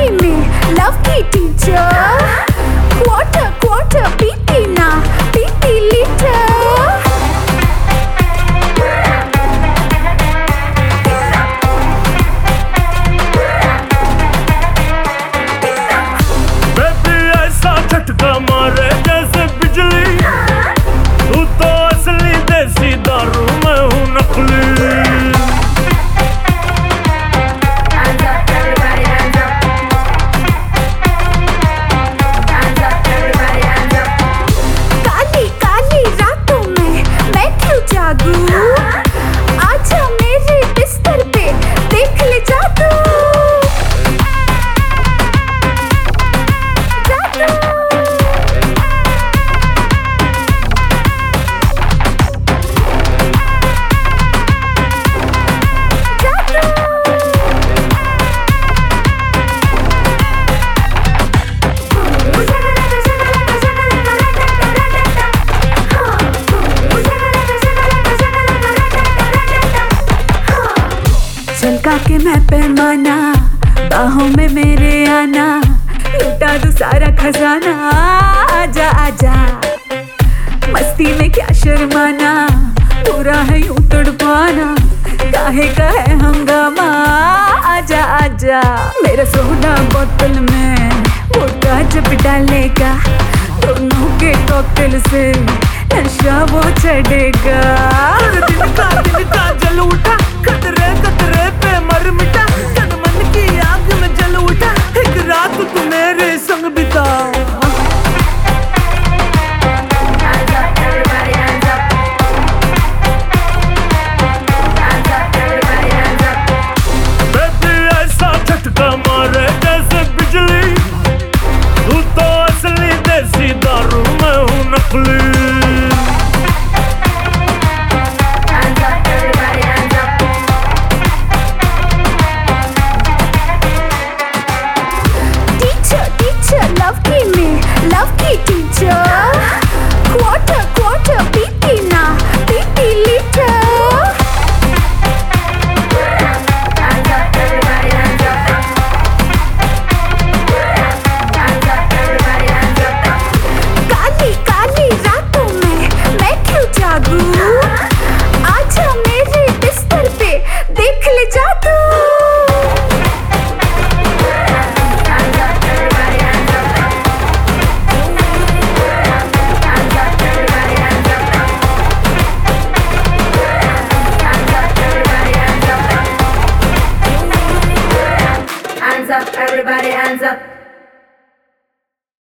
की में लव की टीचर क्वार्टर क्वार्टर पीती ना पीती लीटर बेबी ऐसा झटका मारे जैसे बिजली तू तो असली देसी दारू मैं हूँ नकली आजा मेरे बिस्तर पे देख ले जादू जादू झलका के मैं पैमाना बाहों में मेरे आना लुटा दू सारा खजाना आजा आजा मस्ती में क्या शर्माना पूरा है यूं तड़पाना काहे का है हंगामा आजा आजा मेरा सोना बोतल में वोडका जब डालेगा दोनों के कॉकटेल से नशा वो चढ़ेगा दिल का जल उठा खतरे खतरे पे मर मिटा तन मन की आग में जल उठा एक रात तू मेरे संग बिता बेबी ऐसा झटका मारे जैसे बिजली तू तो असली देसी दारू मैं हूँ नकली लव की में लव की टीचर क्वार्टर क्वार्टर पीती ना पीती लीटर काली काली रातों में मैं क्यों जागू आजा मेरे बिस्तर पे देख ले जादू Everybody hands up.